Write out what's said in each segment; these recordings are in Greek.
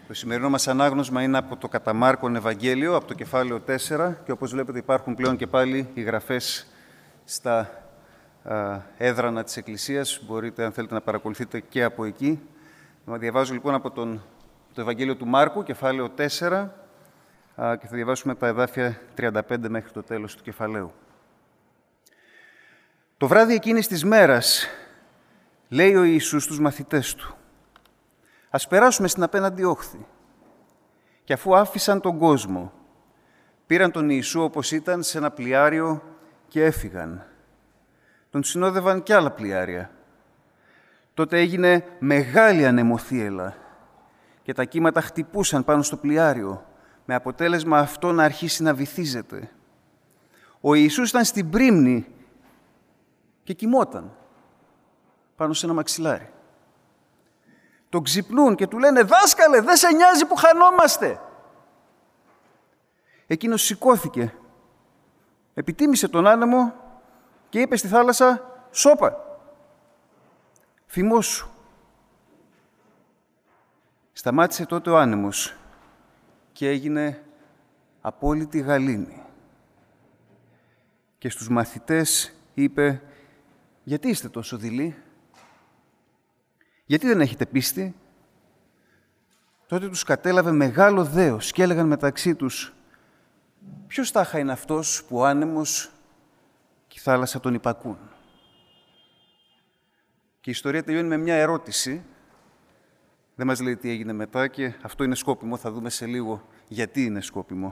Το σημερινό μας ανάγνωσμα είναι από το κατά Μάρκον Ευαγγέλιο, από το κεφάλαιο 4 και όπως βλέπετε υπάρχουν πλέον και πάλι οι γραφές στα έδρανα της Εκκλησίας. Μπορείτε, αν θέλετε, να παρακολουθείτε και από εκεί. Διαβάζω λοιπόν από το Ευαγγέλιο του Μάρκου, κεφάλαιο 4 και θα διαβάσουμε τα εδάφια 35 μέχρι το τέλος του κεφαλαίου. Το βράδυ εκείνης της μέρας, λέει ο Ιησούς στους μαθητές του, «Ας περάσουμε στην απέναντι όχθη». Και αφού άφησαν τον κόσμο, πήραν τον Ιησού όπως ήταν σε ένα πλοιάριο και έφυγαν. Τον συνόδευαν κι άλλα πλοιάρια. Τότε έγινε μεγάλη ανεμοθύελλα και τα κύματα χτυπούσαν πάνω στο πλοιάριο, με αποτέλεσμα αυτό να αρχίσει να βυθίζεται. Ο Ιησούς ήταν στην πρίμνη και κοιμόταν πάνω σε ένα μαξιλάρι. Τον ξυπνούν και του λένε «Δάσκαλε, δεν σε νοιάζει που χανόμαστε». Εκείνος σηκώθηκε, επιτίμησε τον άνεμο και είπε στη θάλασσα «Σώπα, θυμώσου». Σταμάτησε τότε ο άνεμος και έγινε απόλυτη γαλήνη. Και στους μαθητές είπε «Γιατί είστε τόσο δειλοί? Γιατί δεν έχετε πίστη?» Τότε τους κατέλαβε μεγάλο δέος και έλεγαν μεταξύ τους «Ποιος τάχα είναι αυτός που ο άνεμος και η θάλασσα τον υπακούν?» Και η ιστορία τελειώνει με μια ερώτηση. Δεν μας λέει τι έγινε μετά και αυτό είναι σκόπιμο. Θα δούμε σε λίγο γιατί είναι σκόπιμο.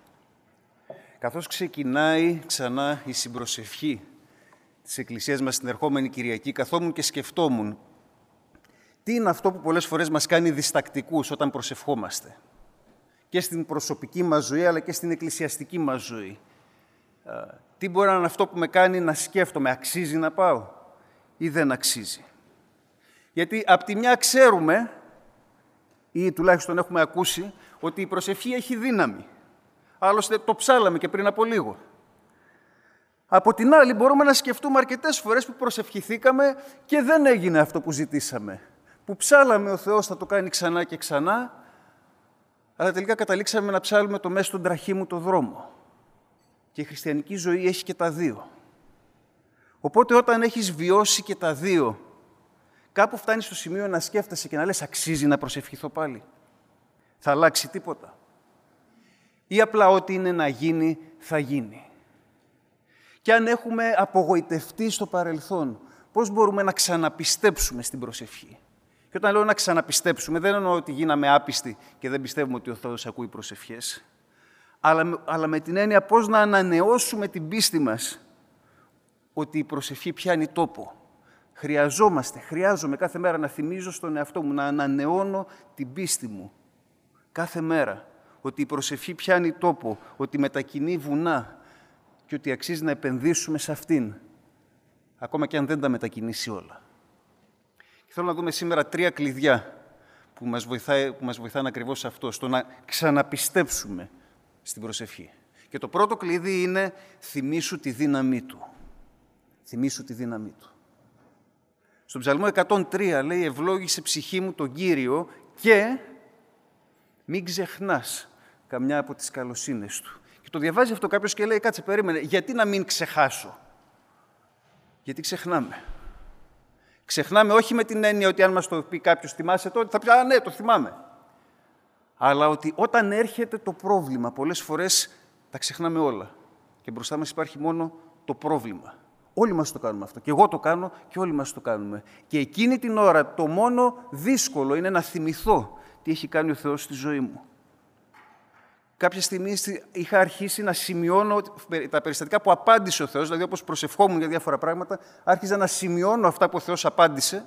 Καθώς ξεκινάει ξανά η συμπροσευχή της Εκκλησίας μας την ερχόμενη Κυριακή, καθόμουν και σκεφτόμουν τι είναι αυτό που πολλές φορές μας κάνει διστακτικούς όταν προσευχόμαστε. Και στην προσωπική μας ζωή, αλλά και στην εκκλησιαστική μας ζωή. Τι μπορεί να είναι αυτό που με κάνει να σκέφτομαι, αξίζει να πάω ή δεν αξίζει? Γιατί απ' τη μια ξέρουμε, ή τουλάχιστον έχουμε ακούσει, ότι η προσευχή έχει δύναμη. Άλλωστε το ψάλαμε και πριν από λίγο. Από την άλλη μπορούμε να σκεφτούμε αρκετές φορές που προσευχηθήκαμε και δεν έγινε αυτό που ζητήσαμε. Που ψάλαμε ο Θεός θα το κάνει ξανά και ξανά, αλλά τελικά καταλήξαμε να ψάλουμε το «Μες στον τραχή το δρόμο». Και η χριστιανική ζωή έχει και τα δύο. Οπότε όταν έχεις βιώσει και τα δύο, κάπου φτάνεις στο σημείο να σκέφτεσαι και να λες «Αξίζει να προσευχηθώ πάλι? Θα αλλάξει τίποτα?» Ή απλά ό,τι είναι να γίνει, θα γίνει? Και αν έχουμε απογοητευτεί στο παρελθόν, πώς μπορούμε να ξαναπιστέψουμε στην προσευχή? Και όταν λέω να ξαναπιστέψουμε, δεν εννοώ ότι γίναμε άπιστοι και δεν πιστεύουμε ότι ο Θεός ακούει προσευχές, αλλά με την έννοια πώς να ανανεώσουμε την πίστη μας ότι η προσευχή πιάνει τόπο. Χρειάζομαι κάθε μέρα να θυμίζω στον εαυτό μου, να ανανεώνω την πίστη μου κάθε μέρα, ότι η προσευχή πιάνει τόπο, ότι μετακινεί βουνά και ότι αξίζει να επενδύσουμε σε αυτήν, ακόμα και αν δεν τα μετακινήσει όλα. Και θέλω να δούμε σήμερα 3 κλειδιά που μας βοηθάνε ακριβώς αυτό, στο να ξαναπιστέψουμε στην προσευχή. Και το πρώτο κλειδί είναι θυμήσου τη δύναμή του. Θυμήσου τη δύναμή του. Στον Ψαλμό 103 λέει «Ευλόγησε ψυχή μου τον Κύριο και μην ξεχνάς καμιά από τις καλοσύνες του». Και το διαβάζει αυτό κάποιος και λέει «Κάτσε, περίμενε, γιατί να μην ξεχάσω?» Γιατί ξεχνάμε. Ξεχνάμε όχι με την έννοια ότι αν μας το πει κάποιος «Θυμάσαι τότε?» θα πει «Α, ναι, το θυμάμαι». Αλλά ότι όταν έρχεται το πρόβλημα, πολλές φορές τα ξεχνάμε όλα. Και μπροστά μας υπάρχει μόνο το πρόβλημα. Όλοι μας το κάνουμε αυτό. Και εγώ το κάνω και όλοι μας το κάνουμε. Και εκείνη την ώρα το μόνο δύσκολο είναι να θυμηθώ τι έχει κάνει ο Θεός στη ζωή μου. Κάποια στιγμή είχα αρχίσει να σημειώνω τα περιστατικά που απάντησε ο Θεός, δηλαδή όπως προσευχόμουν για διάφορα πράγματα, άρχιζα να σημειώνω αυτά που ο Θεός απάντησε.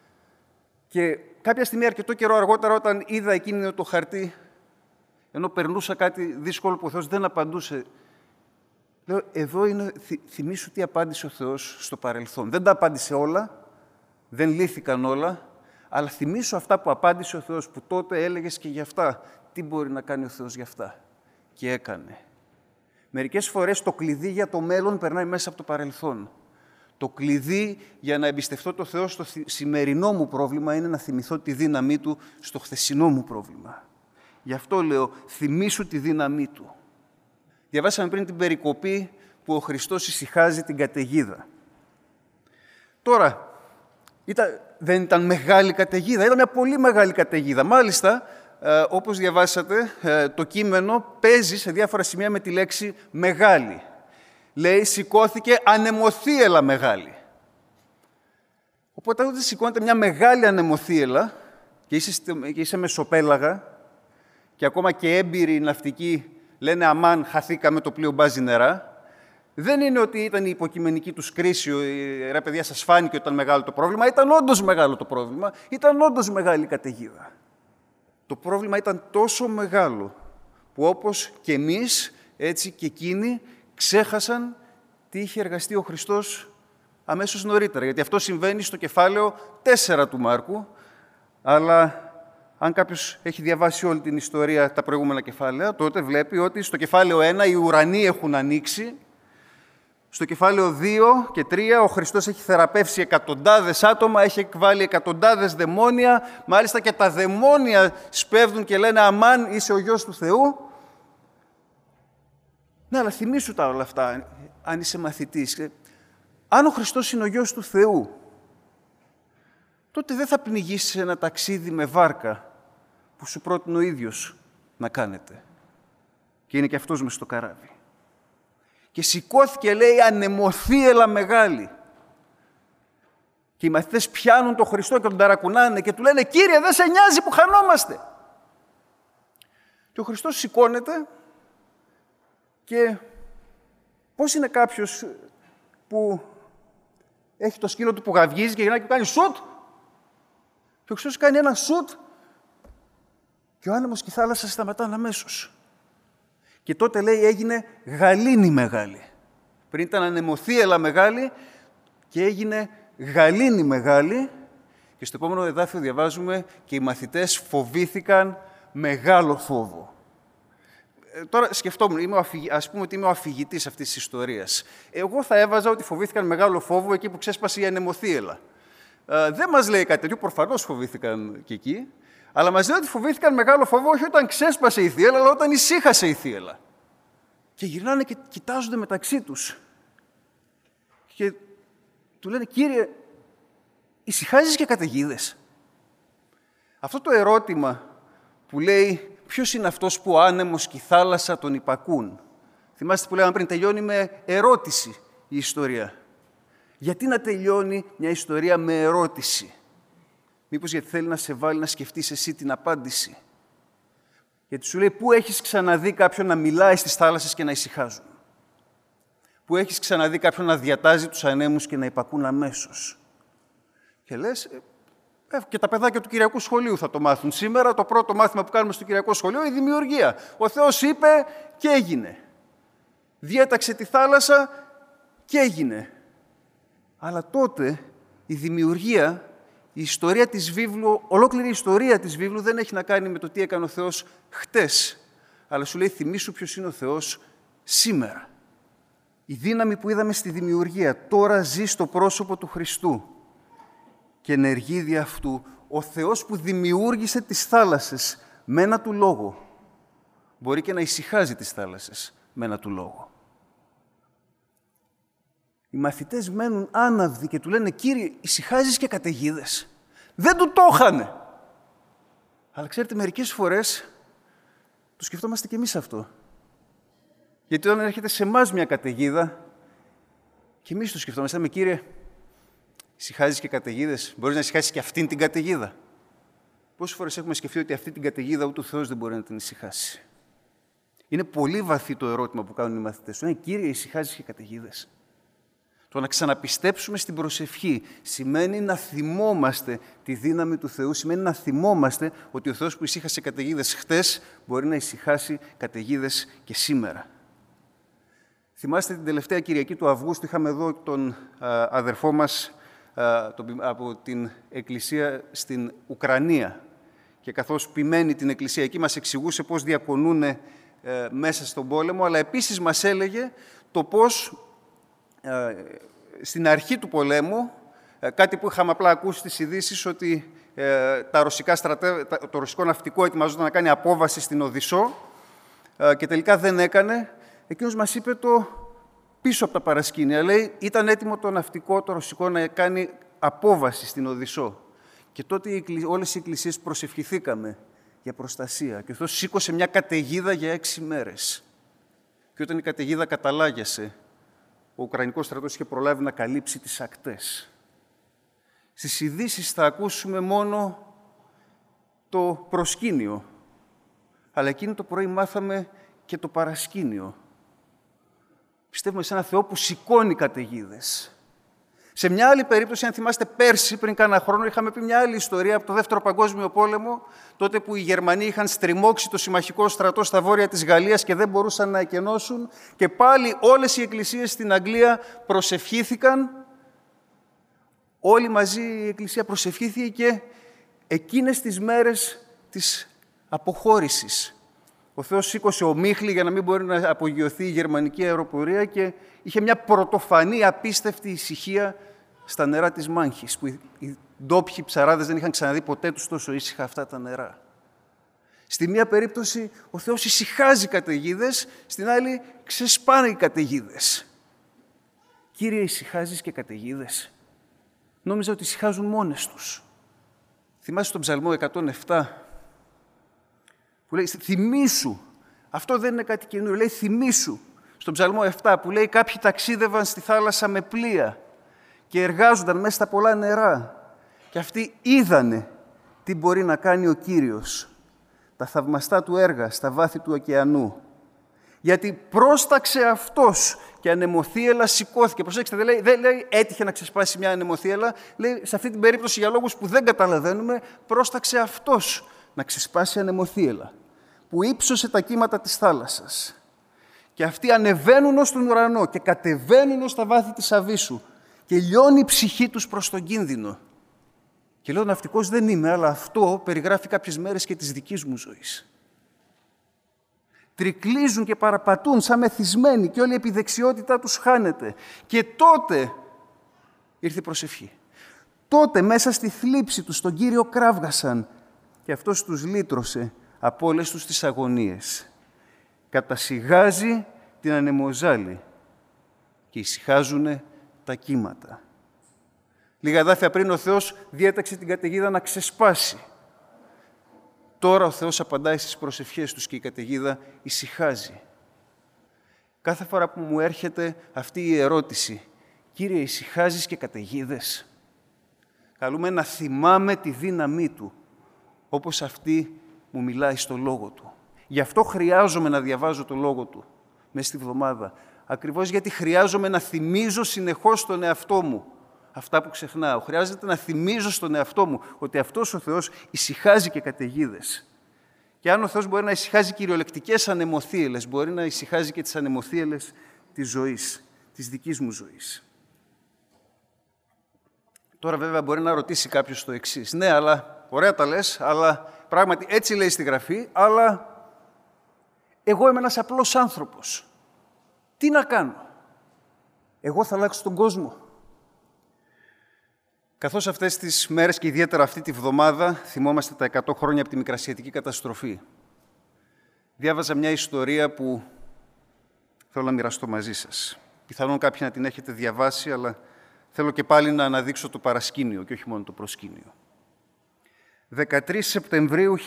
Και κάποια στιγμή, αρκετό καιρό αργότερα, όταν είδα εκείνο το χαρτί, ενώ περνούσα κάτι δύσκολο που ο Θεός δεν απαντούσε, λέω, εδώ είναι, θυμήσου τι απάντησε ο Θεός στο παρελθόν. Δεν τα απάντησε όλα, δεν λύθηκαν όλα, αλλά θυμήσου αυτά που απάντησε ο Θεός, που τότε έλεγες και γι' αυτά. Τι μπορεί να κάνει ο Θεός γι' αυτά? Και έκανε. Μερικές φορές το κλειδί για το μέλλον περνάει μέσα από το παρελθόν. Το κλειδί για να εμπιστευτώ το Θεό στο σημερινό μου πρόβλημα είναι να θυμηθώ τη δύναμή Του στο χθεσινό μου πρόβλημα. Γι' αυτό λέω, θυμήσου τη δύναμή Του. Διαβάσαμε πριν την περικοπή που ο Χριστός ησυχάζει την καταιγίδα. Τώρα, δεν ήταν μεγάλη καταιγίδα, ήταν μια πολύ μεγάλη καταιγίδα. Μάλιστα, όπως διαβάσατε, το κείμενο παίζει σε διάφορα σημεία με τη λέξη μεγάλη. Λέει, σηκώθηκε ανεμοθύελλα μεγάλη. Οπότε όταν σηκώνεται μια μεγάλη ανεμοθύελλα και είσαι μεσοπέλαγα και ακόμα και έμπειροι ναυτικοί λένε αμάν, χαθήκαμε, το πλοίο μπάζει νερά, δεν είναι ότι ήταν η υποκειμενική τους κρίση, ρε παιδιά σας φάνηκε ότι ήταν μεγάλο το πρόβλημα, ήταν όντως μεγάλο το πρόβλημα, ήταν όντως μεγάλη καταιγίδα. Το πρόβλημα ήταν τόσο μεγάλο που όπως και εμείς, έτσι και εκείνοι, ξέχασαν τι είχε εργαστεί ο Χριστός αμέσως νωρίτερα. Γιατί αυτό συμβαίνει στο κεφάλαιο 4 του Μάρκου, αλλά αν κάποιος έχει διαβάσει όλη την ιστορία τα προηγούμενα κεφάλαια, τότε βλέπει ότι στο κεφάλαιο 1 οι ουρανοί έχουν ανοίξει, στο κεφάλαιο 2 και 3 ο Χριστός έχει θεραπεύσει εκατοντάδες άτομα, έχει εκβάλει εκατοντάδες δαιμόνια, μάλιστα και τα δαιμόνια σπέβδουν και λένε αμάν, είσαι ο Υιός του Θεού. Ναι, αλλά θυμήσου τα όλα αυτά, αν είσαι μαθητής. Αν ο Χριστός είναι ο Υιός του Θεού, τότε δεν θα πνιγείς σε ένα ταξίδι με βάρκα που σου πρότεινε ο ίδιος να κάνετε. Και είναι και αυτός μες στο καράβι. Και σηκώθηκε, λέει, ανεμοθύελλα μεγάλη. Και οι μαθητές πιάνουν τον Χριστό και τον ταρακουνάνε και του λένε «Κύριε, δεν σε νοιάζει που χανόμαστε». Και ο Χριστός σηκώνεται και πώς είναι κάποιος που έχει το σκύλο του που γαυγίζει και γυρνάει και κάνει σουτ. Και ο Χριστός κάνει ένα σουτ και ο άνεμος και η θάλασσα σταματάνε αμέσως. Και τότε, λέει, έγινε γαλήνη μεγάλη. Πριν ήταν ανεμοθύελλα μεγάλη και έγινε γαλήνη μεγάλη. Και στο επόμενο εδάφιο διαβάζουμε και οι μαθητές φοβήθηκαν μεγάλο φόβο. Τώρα σκεφτόμουν, ας πούμε ότι είμαι ο αφηγητής αυτής της ιστορίας. Εγώ θα έβαζα ότι φοβήθηκαν μεγάλο φόβο εκεί που ξέσπασε η ανεμοθύελλα. Δεν μας λέει κάτι τέτοιο, προφανώς φοβήθηκαν και εκεί, αλλά μας λέει ότι φοβήθηκαν μεγάλο φόβο όχι όταν ξέσπασε η θύελλα, αλλά όταν ησύχασε η θύελλα. Και γυρνάνε και κοιτάζονται μεταξύ τους. Και του λένε, Κύριε, ησυχάζεις και καταιγίδες. Αυτό το ερώτημα που λέει, ποιος είναι αυτός που ο άνεμος και η θάλασσα τον υπακούν. Θυμάστε που λέγαμε πριν, τελειώνει με ερώτηση η ιστορία. Γιατί να τελειώνει μια ιστορία με ερώτηση? Μήπως γιατί θέλει να σε βάλει να σκεφτείς εσύ την απάντηση? Γιατί σου λέει, πού έχεις ξαναδεί κάποιον να μιλάει στις θάλασσες και να ησυχάζουν? Πού έχεις ξαναδεί κάποιον να διατάζει τους ανέμους και να υπακούν αμέσως? Και λες, και τα παιδάκια του Κυριακού Σχολείου θα το μάθουν σήμερα. Το πρώτο μάθημα που κάνουμε στο Κυριακό Σχολείο είναι η δημιουργία. Ο Θεός είπε και έγινε. Διέταξε τη θάλασσα και έγινε. Αλλά τότε η δημιουργία, η ιστορία της βίβλου, ολόκληρη η ιστορία της βίβλου δεν έχει να κάνει με το τι έκανε ο Θεός χτες. Αλλά σου λέει, θυμήσου ποιος είναι ο Θεός σήμερα. Η δύναμη που είδαμε στη δημιουργία τώρα ζει στο πρόσωπο του Χριστού. Και ενεργεί δι' αυτού ο Θεός που δημιούργησε τις θάλασσες με ένα του λόγο. Μπορεί και να ησυχάζει τις θάλασσες με ένα του λόγο. Οι μαθητές μένουν άναυδοι και του λένε, Κύριε, ησυχάζεις και καταιγίδες? Δεν του το είχανε. Αλλά ξέρετε, μερικές φορές το σκεφτόμαστε και εμείς αυτό. Γιατί όταν έρχεται σε εμάς μια καταιγίδα, και εμείς το σκεφτόμαστε, Κύριε, ησυχάζεις και καταιγίδες? Μπορείς να ησυχάσεις και αυτήν την καταιγίδα? Πόσες φορές έχουμε σκεφτεί ότι αυτή την καταιγίδα ούτε ο Θεός δεν μπορεί να την ησυχάσει? Είναι πολύ βαθύ το ερώτημα που κάνουν οι μαθητές. Κύριε, ησυχάζεις και καταιγίδες? Το να ξαναπιστέψουμε στην προσευχή σημαίνει να θυμόμαστε τη δύναμη του Θεού, σημαίνει να θυμόμαστε ότι ο Θεός που ησύχασε καταιγίδες χτες μπορεί να ησυχάσει καταιγίδες και σήμερα. Θυμάστε την τελευταία Κυριακή του Αυγούστου, είχαμε εδώ τον αδερφό μας από την Εκκλησία στην Ουκρανία και καθώς ποιμένει την Εκκλησία εκεί μας εξηγούσε πώς διακονούν μέσα στον πόλεμο, αλλά επίσης μας έλεγε το πώς στην αρχή του πολέμου, κάτι που είχαμε απλά ακούσει στις ειδήσεις, ότι το ρωσικό ναυτικό ετοιμαζόταν να κάνει απόβαση στην Οδυσσό και τελικά δεν έκανε. Εκείνος μας είπε το πίσω από τα παρασκήνια. Λέει, ήταν έτοιμο το ναυτικό, το ρωσικό, να κάνει απόβαση στην Οδυσσό. Και τότε όλες οι εκκλησίες προσευχηθήκαμε για προστασία. Και ο Θεός σήκωσε μια καταιγίδα για 6 μέρες. Και όταν η καταιγίδα καταλάγιασε, ο Ουκρανικός στρατός είχε προλάβει να καλύψει τις ακτές. Στις ειδήσεις θα ακούσουμε μόνο το προσκήνιο. Αλλά εκείνο το πρωί μάθαμε και το παρασκήνιο. Πιστεύουμε σε ένα Θεό που σηκώνει καταιγίδες. Σε μια άλλη περίπτωση, αν θυμάστε, πέρσι, πριν κάνα χρόνο, είχαμε πει μια άλλη ιστορία από το Δεύτερο Παγκόσμιο Πόλεμο, τότε που οι Γερμανοί είχαν στριμώξει το συμμαχικό στρατό στα βόρεια της Γαλλίας και δεν μπορούσαν να εκενώσουν, και πάλι όλες οι εκκλησίες στην Αγγλία προσευχήθηκαν. Όλοι μαζί η Εκκλησία προσευχήθηκε και εκείνες τις μέρες της αποχώρησης ο Θεός σήκωσε ομίχλη για να μην μπορεί να απογειωθεί η γερμανική αεροπορία και είχε μια πρωτοφανή απίστευτη ησυχία στα νερά της Μάνχης, που οι ντόπιοι ψαράδες δεν είχαν ξαναδεί ποτέ τους τόσο ήσυχα αυτά τα νερά. Στη μία περίπτωση ο Θεός ησυχάζει καταιγίδες, στην άλλη ξεσπάνε οι καταιγίδες. Κύριε, ησυχάζεις και καταιγίδες? Νόμιζα ότι ησυχάζουν μόνες τους. Θυμάσαι τον Ψαλμό 107, που λέει «Θυμήσου». Αυτό δεν είναι κάτι καινούριο, λέει «Θυμήσου». Στον Ψαλμό 7 που λέει «Κάποιοι ταξίδευαν στη θάλασσα με πλοία και εργάζονταν μέσα στα πολλά νερά και αυτοί είδανε τι μπορεί να κάνει ο Κύριος, τα θαυμαστά του έργα στα βάθη του ωκεανού. Γιατί πρόσταξε αυτός και ανεμοθύελλα σηκώθηκε». Προσέξτε, δεν λέει έτυχε να ξεσπάσει μια ανεμοθύελλα, λέει σε αυτή την περίπτωση για λόγους που δεν καταλαβαίνουμε, πρόσταξε αυτός να ξεσπάσει ανεμοθύελλα, που ύψωσε τα κύματα της θάλασσας. Και αυτοί ανεβαίνουν ως τον ουρανό και κατεβαίνουν ως τα βάθη της αβύσσου και λιώνει η ψυχή τους προς τον κίνδυνο. Και λέω ναυτικός δεν είμαι, αλλά αυτό περιγράφει κάποιες μέρες και της δικής μου ζωής. Τρικλίζουν και παραπατούν σαν μεθυσμένοι και όλη η επιδεξιότητά τους χάνεται. Και τότε ήρθε η προσευχή. Τότε μέσα στη θλίψη τους τον Κύριο κράβγασαν και αυτός τους λύτρωσε από όλες τους τις αγωνίες. Κατασιγάζει την ανεμοζάλη και ησυχάζουνε τα κύματα. Λίγα δάφια πριν ο Θεός διέταξε την καταιγίδα να ξεσπάσει. Τώρα ο Θεός απαντάει στις προσευχές τους και η καταιγίδα ησυχάζει. Κάθε φορά που μου έρχεται αυτή η ερώτηση, «Κύριε, ησυχάζεις και καταιγίδες?» καλούμε να θυμάμαι τη δύναμή Του, όπως αυτή μου μιλάει στο Λόγο Του. Γι' αυτό χρειάζομαι να διαβάζω το Λόγο Του μέσα στη βδομάδα. Ακριβώς γιατί χρειάζομαι να θυμίζω συνεχώς τον εαυτό μου αυτά που ξεχνάω. Χρειάζεται να θυμίζω στον εαυτό μου ότι αυτός ο Θεός ησυχάζει και καταιγίδες. Και αν ο Θεός μπορεί να ησυχάζει κυριολεκτικές ανεμοθύελλες, μπορεί να ησυχάζει και τις ανεμοθύελλες της ζωής, της δικής μου ζωής. Τώρα βέβαια μπορεί να ρωτήσει κάποιος το εξής. Ναι, αλλά ωραία τα λες, αλλά πράγματι έτσι λέει στη Γραφή, αλλά εγώ είμαι ένας απλός άνθρωπος. Τι να κάνω? Εγώ θα αλλάξω τον κόσμο? Καθώς αυτές τις μέρες και ιδιαίτερα αυτή τη βδομάδα θυμόμαστε τα 100 χρόνια από τη Μικρασιατική καταστροφή, διάβαζα μια ιστορία που θέλω να μοιραστώ μαζί σας. Πιθανόν κάποιοι να την έχετε διαβάσει, αλλά θέλω και πάλι να αναδείξω το παρασκήνιο και όχι μόνο το προσκήνιο. 13 Σεπτεμβρίου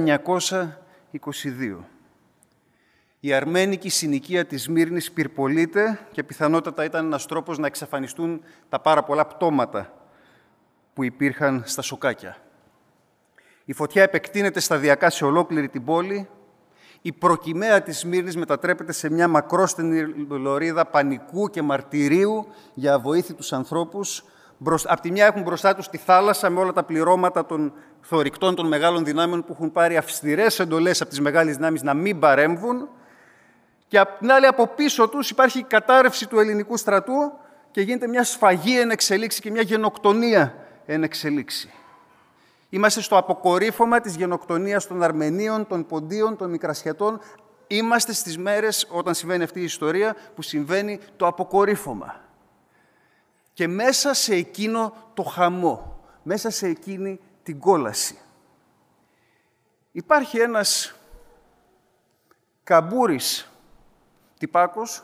1922. Η αρμένικη συνοικία της Σμύρνης πυρπολείται και πιθανότατα ήταν ένας τρόπος να εξαφανιστούν τα πάρα πολλά πτώματα που υπήρχαν στα σοκάκια. Η φωτιά επεκτείνεται σταδιακά σε ολόκληρη την πόλη. Η προκυμαία της Σμύρνης μετατρέπεται σε μια μακρόστενη λωρίδα πανικού και μαρτυρίου για αβοήθητους ανθρώπους. Απ' τη μια έχουν μπροστά τους τη θάλασσα με όλα τα πληρώματα των θωρηκτών των μεγάλων δυνάμεων που έχουν πάρει αυστηρές εντολές από τις μεγάλες δυνάμεις να μην παρέμβουν. Και απ' την άλλη από πίσω τους υπάρχει η κατάρρευση του ελληνικού στρατού και γίνεται μια σφαγή εν εξελίξη και μια γενοκτονία εν εξελίξη. Είμαστε στο αποκορύφωμα της γενοκτονίας των Αρμενίων, των Ποντίων, των Μικρασιατών. Είμαστε στις μέρες, όταν συμβαίνει αυτή η ιστορία, που συμβαίνει το αποκορύφωμα. Και μέσα σε εκείνο το χαμό, μέσα σε εκείνη την κόλαση, υπάρχει ένας καμπούρης τυπάκος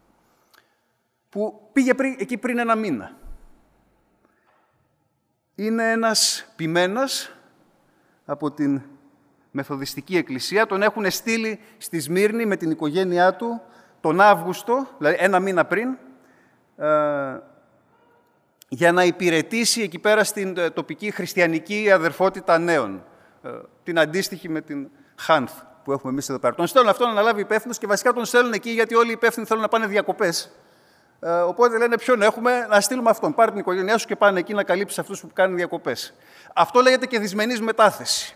που πήγε εκεί πριν 1 μήνα. Είναι ένας ποιμένας από την Μεθοδιστική Εκκλησία. Τον έχουν στείλει στη Σμύρνη με την οικογένειά του τον Αύγουστο, δηλαδή 1 μήνα πριν, για να υπηρετήσει εκεί πέρα στην τοπική χριστιανική αδερφότητα νέων, την αντίστοιχη με την Χάνθ που έχουμε εμείς εδώ πέρα. Τον στέλνουν αυτόν να αναλάβει υπεύθυνος και βασικά τον στέλνουν εκεί γιατί όλοι οι υπεύθυνοι θέλουν να πάνε διακοπές. Οπότε λένε ποιον έχουμε, να στείλουμε αυτόν. Πάρε την οικογένειά σου και πάνε εκεί να καλύψεις αυτούς που κάνουν διακοπές. Αυτό λέγεται και δυσμενής μετάθεση.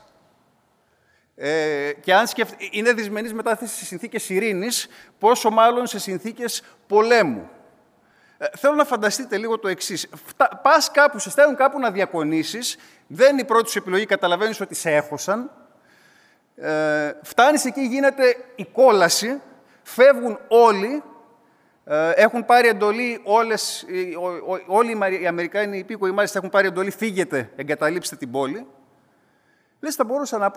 Και αν είναι δυσμενής μετάθεση σε συνθήκες ειρήνης, πόσο μάλλον σε συνθήκες πολέμου. Θέλω να φανταστείτε λίγο το εξής. Πας κάπου, σε στέλνουν κάπου να διακονήσεις, δεν είναι η πρώτη σου επιλογή, καταλαβαίνεις ότι σε έχωσαν. Φτάνεις εκεί, γίνεται η κόλαση, φεύγουν όλοι, έχουν πάρει εντολή όλοι οι Αμερικάνοι υπήκοοι μάλιστα έχουν πάρει εντολή, φύγετε, εγκαταλείψτε την πόλη. Λες, θα μπορούσα να πω,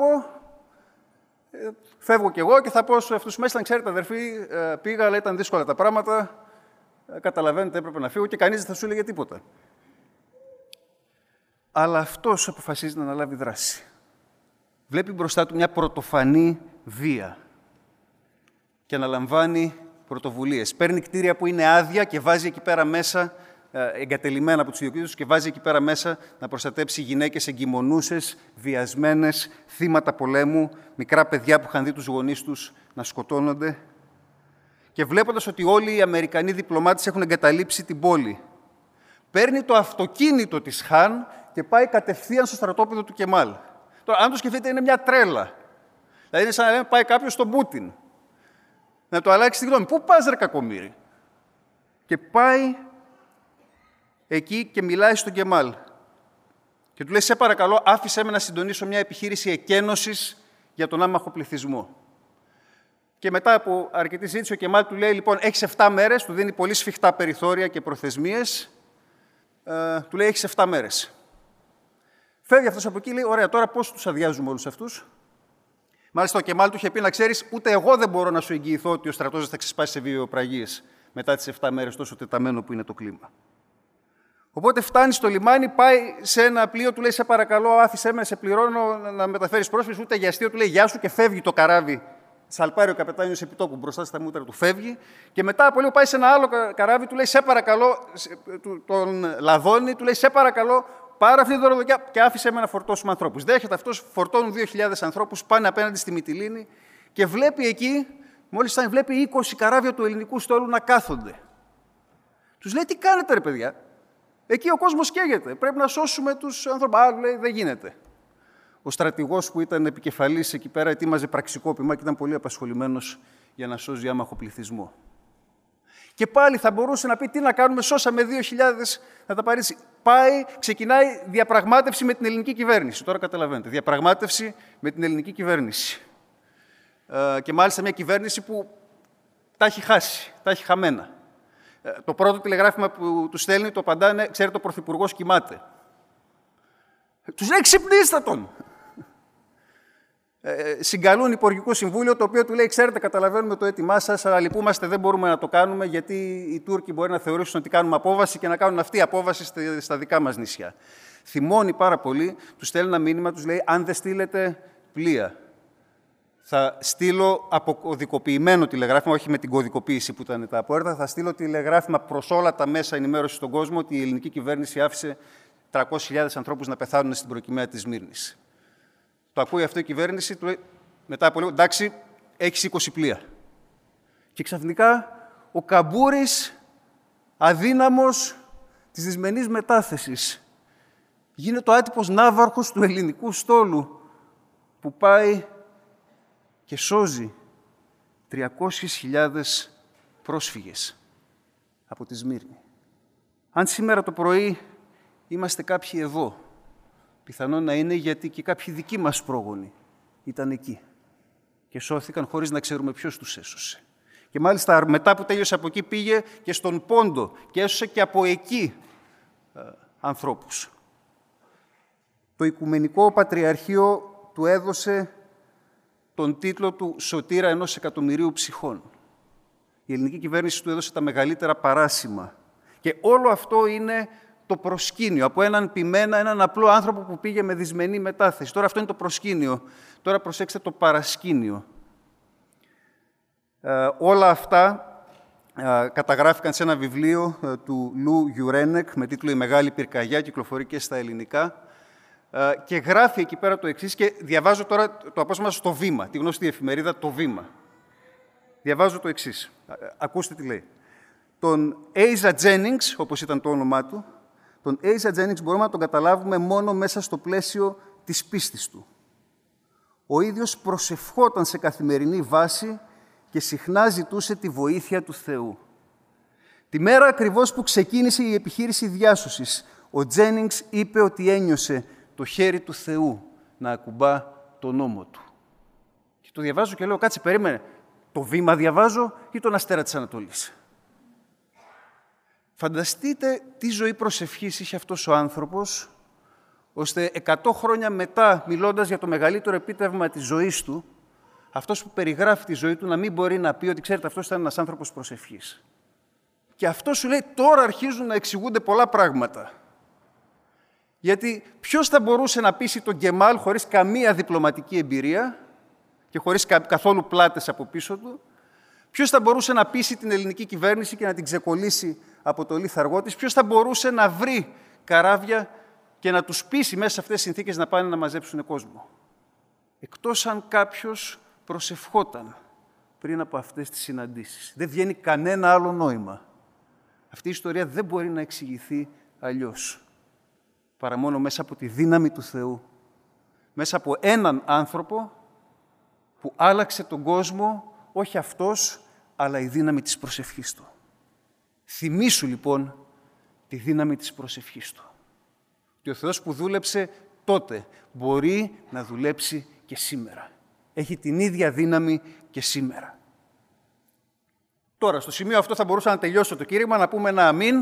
φεύγω κι εγώ και θα πω σε αυτούς μέσα, ξέρετε αδερφοί, πήγα, αλλά ήταν δύσκολα τα πράγματα, καταλαβαίνετε, έπρεπε να φύγω και κανείς δεν θα σου έλεγε τίποτα. Αλλά αυτός αποφασίζει να αναλάβει δράση. Βλέπει μπροστά του μια πρωτοφανή βία και αναλαμβάνει πρωτοβουλίες. Παίρνει κτίρια που είναι άδεια και βάζει εκεί πέρα μέσα, εγκατελειμμένα από τους ιδιοκτήτες, και βάζει εκεί πέρα μέσα να προστατέψει γυναίκες εγκυμονούσες, βιασμένες, θύματα πολέμου, μικρά παιδιά που είχαν δει τους γονείς τους να σκοτώνονται. Και βλέποντας ότι όλοι οι Αμερικανοί διπλωμάτες έχουν εγκαταλείψει την πόλη, παίρνει το αυτοκίνητο της Χαν και πάει κατευθείαν στο στρατόπεδο του Κεμάλ. Τώρα, αν το σκεφτείτε, είναι μια τρέλα. Δηλαδή, είναι σαν να λέμε πάει κάποιος στον Πούτιν. Να το αλλάξει τη γνώμη. Πού πας, ρε κακομοίρη? Και πάει εκεί και μιλάει στον Κεμάλ. Και του λέει, σε παρακαλώ, άφησέ με να συντονίσω μια επιχείρηση εκένωσης για τον άμαχο πληθυσμό. Και μετά από αρκετή ζήτηση, ο Κεμάλ του λέει, λοιπόν, έχεις 7 μέρες, του δίνει πολύ σφιχτά περιθώρια και προθεσμίες. Του λέει, έχεις 7 μέρες. Φεύγει αυτός από εκεί, λέει, ωραία, τώρα πώς τους αδειάζουμε όλους αυτούς? Μάλιστα, ο Κεμάλ του είχε πει, να ξέρεις, ούτε εγώ δεν μπορώ να σου εγγυηθώ ότι ο στρατός θα ξεσπάσει σε βιαιοπραγίες μετά τις 7 μέρες, τόσο τεταμένο που είναι το κλίμα. Οπότε φτάνει στο λιμάνι, πάει σε ένα πλοίο, του λέει, σε παρακαλώ, άφησέ με, σε πληρώνω να μεταφέρεις πρόσφυγες, ούτε για αστείο, του λέει, γεια σου, και φεύγει το καράβι. Σαλπάρει ο καπετάνιος επιτόπου μπροστά στα μούτρα του, φεύγει. Και μετά από λίγο πάει σε ένα άλλο καράβι, του λέει, σε παρακαλώ, τον λαδώνει, του λέει, σε παρακαλώ, πάρε αυτή τη δωροδοκιά και άφησε με να φορτώσουμε ανθρώπους. Δέχεται αυτός, φορτώνουν 2.000 ανθρώπους, πάνε απέναντι στη Μυτιλήνη και βλέπει εκεί, μόλις φτάνει, βλέπει 20 καράβια του ελληνικού στόλου να κάθονται. Τους λέει, τι κάνετε ρε παιδιά? Εκεί ο κόσμος καίγεται, πρέπει να σώσουμε τους ανθρώπους. Α, λέει, δεν γίνεται. Ο στρατηγός που ήταν επικεφαλής εκεί πέρα ετοίμαζε πραξικόπημα και ήταν πολύ απασχολημένος για να σώζει άμαχο πληθυσμό. Και πάλι θα μπορούσε να πει τι να κάνουμε, σώσαμε 2.000 να τα παρήσει. Πάει, ξεκινάει διαπραγμάτευση με την ελληνική κυβέρνηση. Τώρα καταλαβαίνετε, διαπραγμάτευση με την ελληνική κυβέρνηση. Και μάλιστα μια κυβέρνηση που τα έχει χάσει, τα έχει χαμένα. Το πρώτο τηλεγράφημα που του στέλνει, το απαντάνε, ξέρετε, ο Πρωθυπουργός κοιμάται. Τους λέει, ξυπνήστε τον! Συγκαλούν Υπουργικό Συμβούλιο, το οποίο του λέει, ξέρετε, καταλαβαίνουμε το αίτημά σας, αλλά λυπούμαστε, δεν μπορούμε να το κάνουμε, γιατί οι Τούρκοι μπορεί να θεωρήσουν ότι κάνουμε απόβαση και να κάνουν αυτή απόβαση στα δικά μας νησιά. Θυμώνει πάρα πολύ, τους στέλνει ένα μήνυμα, τους λέει, αν δεν στείλετε πλοία, θα στείλω αποκωδικοποιημένο τηλεγράφημα, όχι με την κωδικοποίηση που ήταν τα απόρριτα, θα στείλω τηλεγράφημα προς όλα τα μέσα ενημέρωση στον κόσμο ότι η ελληνική κυβέρνηση άφησε 300.000 ανθρώπους να πεθάνουν στην προκυμαία της Σμύρνης. Το ακούει αυτό η κυβέρνηση, του λέει, μετά από λίγο, εντάξει, έχεις 20 πλοία. Και ξαφνικά ο καμπούρης, αδύναμος της δυσμενής μετάθεσης, γίνεται ο άτυπος ναύαρχος του ελληνικού στόλου, που πάει και σώζει 300.000 πρόσφυγες από τη Σμύρνη. Αν σήμερα το πρωί είμαστε κάποιοι εδώ, πιθανόν να είναι γιατί και κάποιοι δικοί μας πρόγονοι ήταν εκεί και σώθηκαν χωρίς να ξέρουμε ποιος τους έσωσε. Και μάλιστα μετά που τέλειωσε από εκεί πήγε και στον Πόντο και έσωσε και από εκεί ανθρώπους. Το Οικουμενικό Πατριαρχείο του έδωσε τον τίτλο του «Σωτήρα 1.000.000 ψυχών». Η ελληνική κυβέρνηση του έδωσε τα μεγαλύτερα παράσημα. Και όλο αυτό είναι το προσκήνιο από έναν ποιμένα, έναν απλό άνθρωπο που πήγε με δυσμενή μετάθεση. Τώρα αυτό είναι το προσκήνιο. Τώρα προσέξτε το παρασκήνιο. Όλα αυτά καταγράφηκαν σε ένα βιβλίο του Λου Γιουρένεκ με τίτλο «Η Μεγάλη Πυρκαγιά», κυκλοφορεί και στα ελληνικά. Και γράφει εκεί πέρα το εξής, και διαβάζω τώρα το απόσπασμα στο Βήμα, τη γνωστή εφημερίδα «Το Βήμα». Διαβάζω το εξής. Ακούστε τι λέει. Τον Asa Jennings, όπως ήταν το όνομά του, τον Asa Jennings μπορούμε να τον καταλάβουμε μόνο μέσα στο πλαίσιο της πίστης του. Ο ίδιος προσευχόταν σε καθημερινή βάση και συχνά ζητούσε τη βοήθεια του Θεού. Τη μέρα ακριβώς που ξεκίνησε η επιχείρηση διάσωσης, ο Τζένινγκς είπε ότι ένιωσε το χέρι του Θεού να ακουμπά τον νόμο του. Και το διαβάζω και λέω, κάτσε, περίμενε, το Βήμα διαβάζω ή τον Αστέρα της Ανατολής? Φανταστείτε τι ζωή προσευχής είχε αυτός ο άνθρωπος, ώστε 100 χρόνια μετά, μιλώντας για το μεγαλύτερο επίτευγμα της ζωής του, αυτός που περιγράφει τη ζωή του να μην μπορεί να πει ότι, ξέρετε, αυτός ήταν ένας άνθρωπος προσευχής. Και αυτό σου λέει, τώρα αρχίζουν να εξηγούνται πολλά πράγματα. Γιατί ποιος θα μπορούσε να πείσει τον Γκεμάλ χωρίς καμία διπλωματική εμπειρία και χωρίς καθόλου πλάτες από πίσω του? Ποιος θα μπορούσε να πείσει την ελληνική κυβέρνηση και να την ξεκολλήσει από το λίθαργό της? Ποιος θα μπορούσε να βρει καράβια και να τους πείσει μέσα σε αυτές τις συνθήκες να πάνε να μαζέψουν κόσμο? Εκτός αν κάποιος προσευχόταν πριν από αυτές τις συναντήσεις. Δεν βγαίνει κανένα άλλο νόημα. Αυτή η ιστορία δεν μπορεί να εξηγηθεί αλλιώς, παρά μόνο μέσα από τη δύναμη του Θεού, μέσα από έναν άνθρωπο που άλλαξε τον κόσμο, όχι αυτός, αλλά η δύναμη της προσευχής του. Θυμήσου λοιπόν τη δύναμη της προσευχής του. Και ο Θεός που δούλεψε τότε μπορεί να δουλέψει και σήμερα. Έχει την ίδια δύναμη και σήμερα. Τώρα, στο σημείο αυτό θα μπορούσα να τελειώσω το κήρυγμα, να πούμε ένα αμήν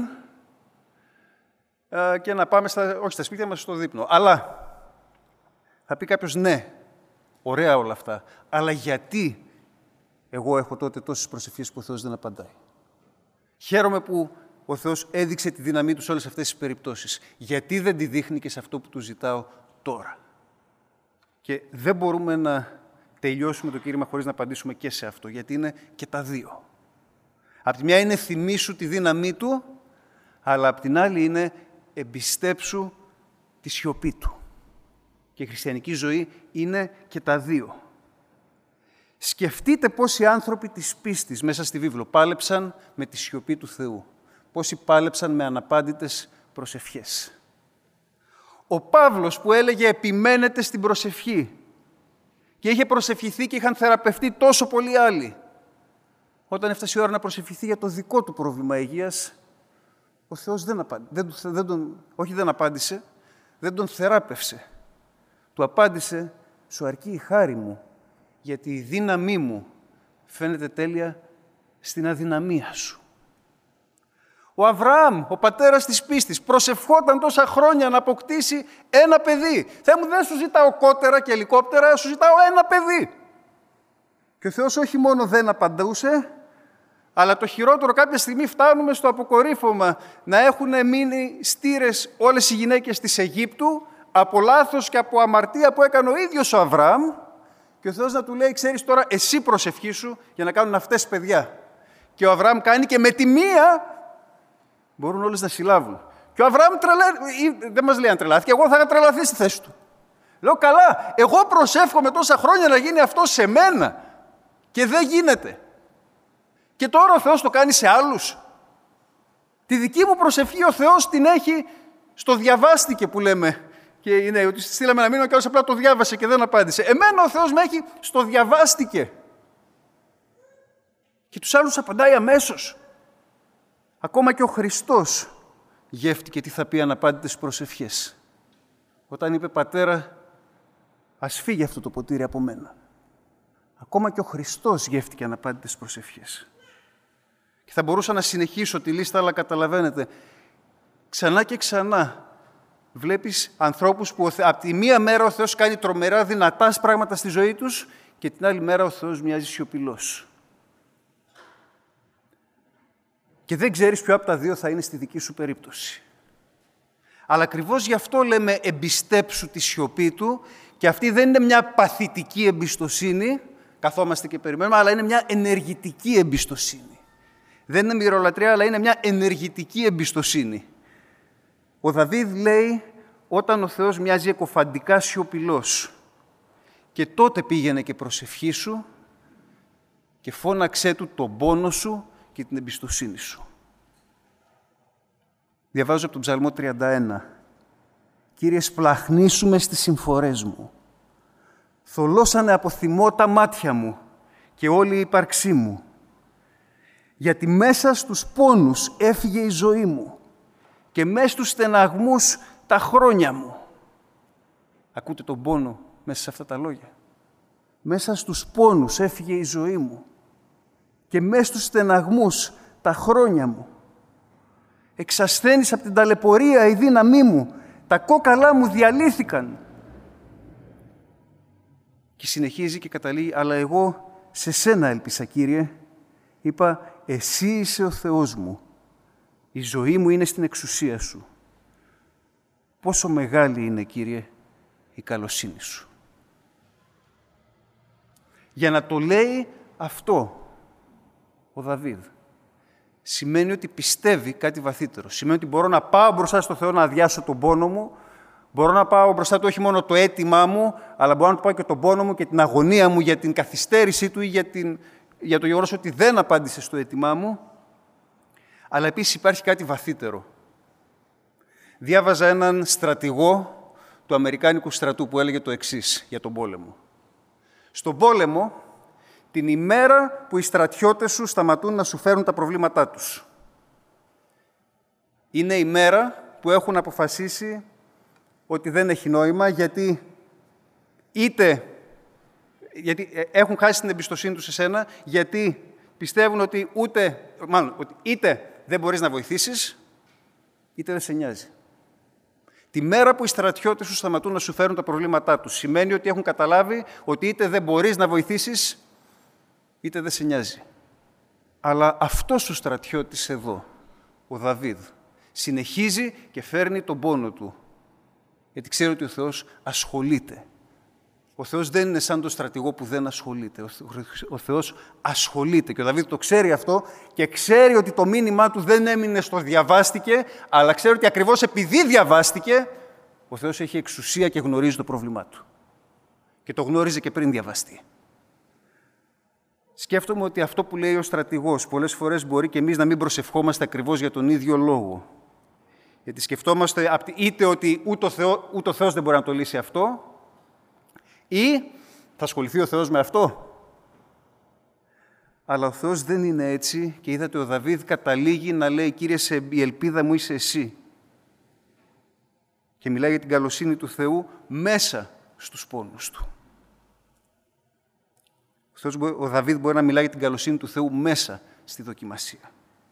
και να πάμε όχι στα σπίτια μας, στο δείπνο. Αλλά θα πει κάποιος, ναι, ωραία όλα αυτά, αλλά γιατί εγώ έχω τότε τόσες προσευχές που ο Θεός δεν απαντάει? Χαίρομαι που ο Θεός έδειξε τη δύναμή του σε όλες αυτές τις περιπτώσεις. Γιατί δεν τη δείχνει και σε αυτό που του ζητάω τώρα? Και δεν μπορούμε να τελειώσουμε το κήρυγμα χωρίς να απαντήσουμε και σε αυτό, γιατί είναι και τα δύο. Απ' τη μια είναι θυμήσου τη δύναμή του, αλλά απ' την άλλη είναι εμπιστέψου τη σιωπή του. Και η χριστιανική ζωή είναι και τα δύο. Σκεφτείτε πόσοι άνθρωποι της πίστης μέσα στη βίβλο πάλεψαν με τη σιωπή του Θεού. Πόσοι πάλεψαν με αναπάντητες προσευχές. Ο Παύλος που έλεγε επιμένετε στην προσευχή και είχε προσευχηθεί και είχαν θεραπευτεί τόσο πολλοί άλλοι. Όταν έφτασε η ώρα να προσευχηθεί για το δικό του πρόβλημα υγείας, ο Θεός δεν απάντησε, δεν τον θεράπευσε. Του απάντησε, σου αρκεί η χάρη μου, γιατί η δύναμή μου φαίνεται τέλεια στην αδυναμία σου. Ο Αβραάμ, ο πατέρας της πίστης, προσευχόταν τόσα χρόνια να αποκτήσει ένα παιδί. Θεέ μου, δεν σου ζητάω κότερα και ελικόπτερα, σου ζητάω ένα παιδί. Και ο Θεός όχι μόνο δεν απαντούσε, αλλά το χειρότερο, κάποια στιγμή φτάνουμε στο αποκορύφωμα να έχουν μείνει στήρες όλες οι γυναίκες της Αιγύπτου από λάθος και από αμαρτία που έκανε ο ίδιος ο Αβραάμ, και ο Θεός να του λέει, ξέρεις τώρα, εσύ προσευχήσου για να κάνουν αυτές παιδιά. Και ο Αβραάμ κάνει και με τη μία μπορούν όλες να συλλάβουν. Και ο Αβραάμ δεν μας λέει αν τρελάθηκε, εγώ θα είχα τρελαθεί στη θέση του. Λέω, καλά, εγώ προσεύχομαι τόσα χρόνια να γίνει αυτό σε μένα και δεν γίνεται. Και τώρα ο Θεός το κάνει σε άλλους. Τη δική μου προσευχή ο Θεός την έχει στο διαβάστηκε που λέμε. Και είναι ότι στείλαμε ένα μήνυμα και άλλος απλά το διάβασε και δεν απάντησε. Εμένα ο Θεός με έχει στο διαβάστηκε. Και τους άλλους απαντάει αμέσως. Ακόμα και ο Χριστός γεύτηκε τι θα πει αναπάντητες προσευχές. Όταν είπε, Πατέρα, ας φύγει αυτό το ποτήρι από μένα. Ακόμα και ο Χριστός γεύτηκε αναπάντητες προσευχές. Και θα μπορούσα να συνεχίσω τη λίστα, αλλά καταλαβαίνετε, Ξανά και ξανά βλέπεις ανθρώπους που από τη μία μέρα ο Θεός κάνει τρομερά δυνατά πράγματα στη ζωή τους και την άλλη μέρα ο Θεός μοιάζει σιωπηλός. Και δεν ξέρεις ποιο από τα δύο θα είναι στη δική σου περίπτωση. Αλλά ακριβώς γι' αυτό λέμε εμπιστέψου τη σιωπή του, και αυτή δεν είναι μια παθητική εμπιστοσύνη, καθόμαστε και περιμένουμε, αλλά είναι μια ενεργητική εμπιστοσύνη. Δεν είναι μυρολατρεία, αλλά είναι μια ενεργητική εμπιστοσύνη. Ο Δαβίδ λέει, όταν ο Θεός μοιάζει εκοφαντικά σιωπηλός, και τότε πήγαινε και προσευχήσου και φώναξέ του τον πόνο σου και την εμπιστοσύνη σου. Διαβάζω από τον Ψαλμό 31. «Κύριε, σπλαχνίσου με στις συμφορές μου. Θολώσανε από θυμό τα μάτια μου και όλη η ύπαρξή μου. Γιατί μέσα στους πόνους έφυγε η ζωή μου και μέσα στους στεναγμούς τα χρόνια μου». Ακούτε τον πόνο μέσα σε αυτά τα λόγια. Μέσα στους πόνους έφυγε η ζωή μου και μέσα στους στεναγμούς τα χρόνια μου. Εξασθένησα από την ταλαιπωρία η δύναμή μου, τα κόκαλά μου διαλύθηκαν. Και συνεχίζει και καταλήγει, αλλά εγώ σε σένα έλπισα, Κύριε. Είπα, εσύ είσαι ο Θεός μου. Η ζωή μου είναι στην εξουσία σου. Πόσο μεγάλη είναι, Κύριε, η καλοσύνη σου. Για να το λέει αυτό ο Δαβίδ, σημαίνει ότι πιστεύει κάτι βαθύτερο. Σημαίνει ότι μπορώ να πάω μπροστά στο Θεό να αδειάσω τον πόνο μου, μπορώ να πάω μπροστά του όχι μόνο το αίτημά μου, αλλά μπορώ να του πάω και τον πόνο μου και την αγωνία μου για την καθυστέρησή του ή για το γεγονός ότι δεν απάντησε στο αίτημά μου. Αλλά επίσης υπάρχει κάτι βαθύτερο. Διάβαζα έναν στρατηγό του Αμερικάνικου στρατού που έλεγε το εξής για τον πόλεμο. Στον πόλεμο, την ημέρα που οι στρατιώτες σου σταματούν να σου φέρουν τα προβλήματά τους, είναι η μέρα που έχουν αποφασίσει ότι δεν έχει νόημα, γιατί έχουν χάσει την εμπιστοσύνη τους σε σένα, γιατί πιστεύουν ότι είτε δεν μπορείς να βοηθήσεις, είτε δεν σε νοιάζει. Τη μέρα που οι στρατιώτες σου σταματούν να σου φέρουν τα προβλήματά τους, σημαίνει ότι έχουν καταλάβει ότι είτε δεν μπορείς να βοηθήσεις, είτε δεν σε νοιάζει. Αλλά αυτός ο στρατιώτης εδώ, ο Δαβίδ, συνεχίζει και φέρνει τον πόνο του. Γιατί ξέρει ότι ο Θεός ασχολείται. Ο Θεός δεν είναι σαν τον στρατηγό που δεν ασχολείται. Ο Θεός ασχολείται. Και ο Δαβίδ το ξέρει αυτό και ξέρει ότι το μήνυμά του δεν έμεινε στο διαβάστηκε, αλλά ξέρει ότι ακριβώς επειδή διαβάστηκε, ο Θεός έχει εξουσία και γνωρίζει το πρόβλημά του. Και το γνώριζε και πριν διαβαστεί. Σκέφτομαι ότι αυτό που λέει ο στρατηγός πολλές φορές μπορεί και εμείς να μην προσευχόμαστε ακριβώς για τον ίδιο λόγο. Γιατί σκεφτόμαστε είτε ότι ούτε ο Θεός δεν μπορεί να το λύσει αυτό, ή θα ασχοληθεί ο Θεός με αυτό. Αλλά ο Θεός δεν είναι έτσι και είδατε ο Δαβίδ καταλήγει να λέει «Κύριε, η ελπίδα μου είσαι εσύ». Και μιλάει για την καλοσύνη του Θεού μέσα στους πόνους του. Ο Δαβίδ μπορεί να μιλάει για την καλοσύνη του Θεού μέσα στη δοκιμασία.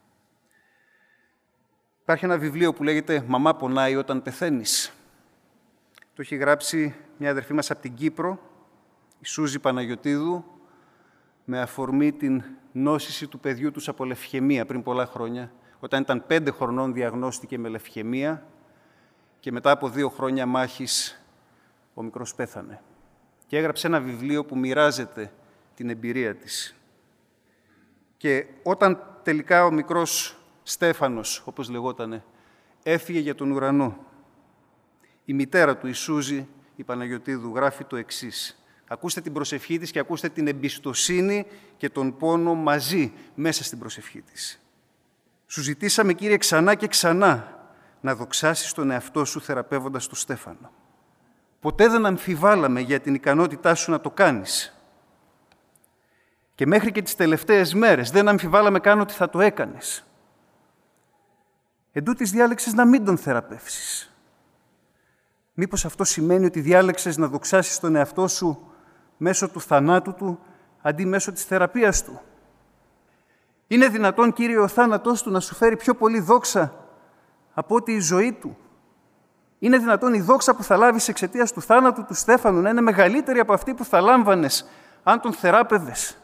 Υπάρχει ένα βιβλίο που λέγεται «Μαμά πονάει όταν πεθαίνεις». Το έχει γράψει μια αδερφή μας από την Κύπρο, η Σούζη Παναγιωτίδου, με αφορμή την νόσηση του παιδιού τους από λευχαιμία πριν πολλά χρόνια. Όταν ήταν 5 χρονών διαγνώστηκε με λευχαιμία και μετά από 2 χρόνια μάχης ο μικρός πέθανε. Και έγραψε ένα βιβλίο που μοιράζεται την εμπειρία της. Και όταν τελικά ο μικρός Στέφανος, όπως λεγότανε, έφυγε για τον ουρανό, η μητέρα του, η Σούζη, η Παναγιωτίδου, γράφει το εξής. Ακούστε την προσευχή της και ακούστε την εμπιστοσύνη και τον πόνο μαζί μέσα στην προσευχή της. «Σου ζητήσαμε, Κύριε, ξανά και ξανά να δοξάσεις τον εαυτό σου θεραπεύοντας τον Στέφανο. Ποτέ δεν αμφιβάλαμε για την ικανότητά σου να το κάνεις. Και μέχρι και τις τελευταίες μέρες δεν αμφιβάλαμε καν ότι θα το έκανες. Εν τούτοις διάλεξες να μην τον θεραπεύσεις. Μήπως αυτό σημαίνει ότι διάλεξες να δοξάσεις τον εαυτό σου μέσω του θανάτου του, αντί μέσω της θεραπείας του? Είναι δυνατόν, Κύριε, ο θάνατός του να σου φέρει πιο πολύ δόξα από ότι η ζωή του? Είναι δυνατόν η δόξα που θα λάβεις εξαιτίας του θάνατου του Στέφανου να είναι μεγαλύτερη από αυτή που θα λάμβανες αν τον θεράπευες?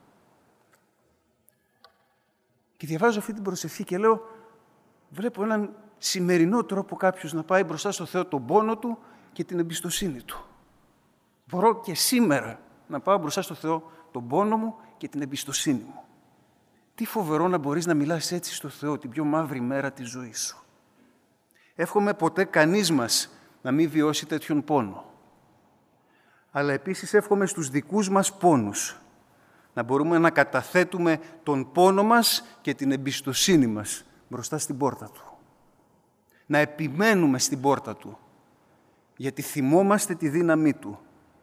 Και διαβάζω αυτή την προσευχή και λέω, βλέπω έναν σημερινό τρόπο κάποιος να πάει μπροστά στο Θεό τον πόνο του και την εμπιστοσύνη του. Μπορώ και σήμερα να πάω μπροστά στο Θεό τον πόνο μου και την εμπιστοσύνη μου. Τι φοβερό να μπορείς να μιλάς έτσι στο Θεό την πιο μαύρη μέρα της ζωής σου. Εύχομαι ποτέ κανείς μας να μην βιώσει τέτοιον πόνο. Αλλά επίσης εύχομαι στους δικούς μας πόνους να μπορούμε να καταθέτουμε τον πόνο μας και την εμπιστοσύνη μας μπροστά στην πόρτα Του. Να επιμένουμε στην πόρτα Του, γιατί θυμόμαστε τη δύναμή Του.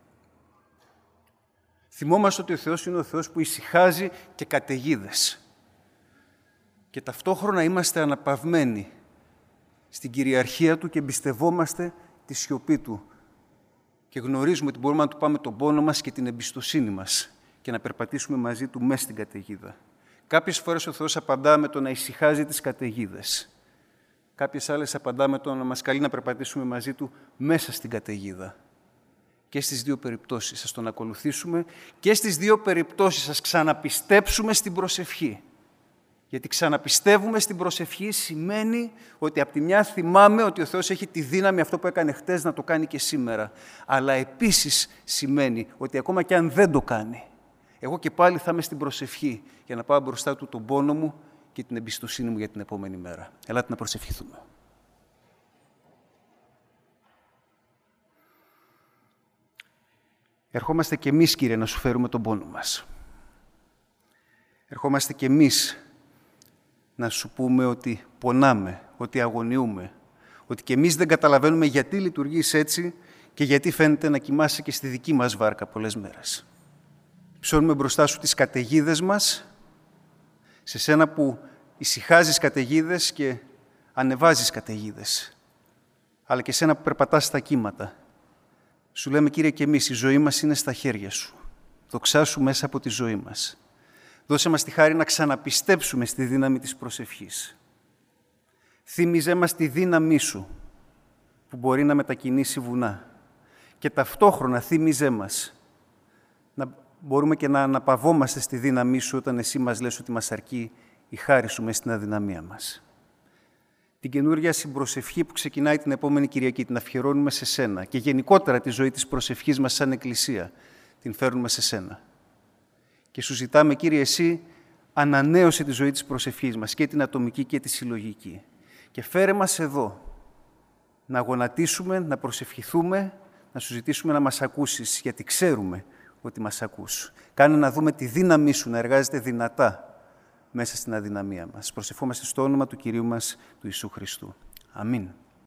Θυμόμαστε ότι ο Θεός είναι ο Θεός που ησυχάζει και καταιγίδες. Και ταυτόχρονα είμαστε αναπαυμένοι στην κυριαρχία Του και εμπιστευόμαστε τη σιωπή Του. Και γνωρίζουμε ότι μπορούμε να Του πάμε τον πόνο μας και την εμπιστοσύνη μας και να περπατήσουμε μαζί Του μέσα στην καταιγίδα. Κάποιες φορές ο Θεός απαντά με το να ησυχάζει τις καταιγίδες. Κάποιες άλλες απαντά με το να μας καλεί να περπατήσουμε μαζί Του μέσα στην καταιγίδα. Και στις δύο περιπτώσεις σας τον ακολουθήσουμε και στις δύο περιπτώσεις σας ξαναπιστέψουμε στην προσευχή. Γιατί ξαναπιστεύουμε στην προσευχή σημαίνει ότι από τη μια θυμάμαι ότι ο Θεός έχει τη δύναμη αυτό που έκανε χτες να το κάνει και σήμερα. Αλλά επίσης σημαίνει ότι ακόμα και αν δεν το κάνει, εγώ και πάλι θα είμαι στην προσευχή για να πάω μπροστά Του τον πόνο μου και την εμπιστοσύνη μου για την επόμενη μέρα. Ελάτε να προσευχηθούμε. Ερχόμαστε κι εμείς, Κύριε, να Σου φέρουμε τον πόνο μας. Ερχόμαστε κι εμείς να Σου πούμε ότι πονάμε, ότι αγωνιούμε, ότι κι εμείς δεν καταλαβαίνουμε γιατί λειτουργείς έτσι και γιατί φαίνεται να κοιμάσαι και στη δική μας βάρκα πολλές μέρες. Ψώνουμε μπροστά Σου τις καταιγίδες μας, σε Σένα που ησυχάζεις καταιγίδες και ανεβάζεις καταιγίδες, αλλά και Σένα που περπατάς στα κύματα. Σου λέμε, Κύριε, και εμείς η ζωή μας είναι στα χέρια Σου. Δοξάσου μέσα από τη ζωή μας. Δώσε μας τη χάρη να ξαναπιστέψουμε στη δύναμη της προσευχής. Θύμιζέ μας τη δύναμή Σου που μπορεί να μετακινήσει βουνά. Και ταυτόχρονα θύμιζέ μας να μπορούμε και να αναπαυόμαστε στη δύναμή Σου όταν Εσύ μας λες ότι μας αρκεί η χάρη Σου μες στην αδυναμία μας. Την καινούργια συμπροσευχή που ξεκινάει την επόμενη Κυριακή την αφιερώνουμε σε Σένα και γενικότερα τη ζωή της προσευχής μας σαν Εκκλησία την φέρνουμε σε Σένα. Και Σου ζητάμε, Κύριε, Εσύ ανανέωσε τη ζωή της προσευχής μας και την ατομική και τη συλλογική. Και φέρε μας εδώ να γονατίσουμε, να προσευχηθούμε, να Σου ζητήσουμε να μας ακούσεις, γιατί ξέρουμε ότι μας ακούς. Κάνε να δούμε τη δύναμή Σου να εργάζεται δυνατά μέσα στην αδυναμία μας. Προσευχόμαστε στο όνομα του Κυρίου μας, του Ιησού Χριστού. Αμήν.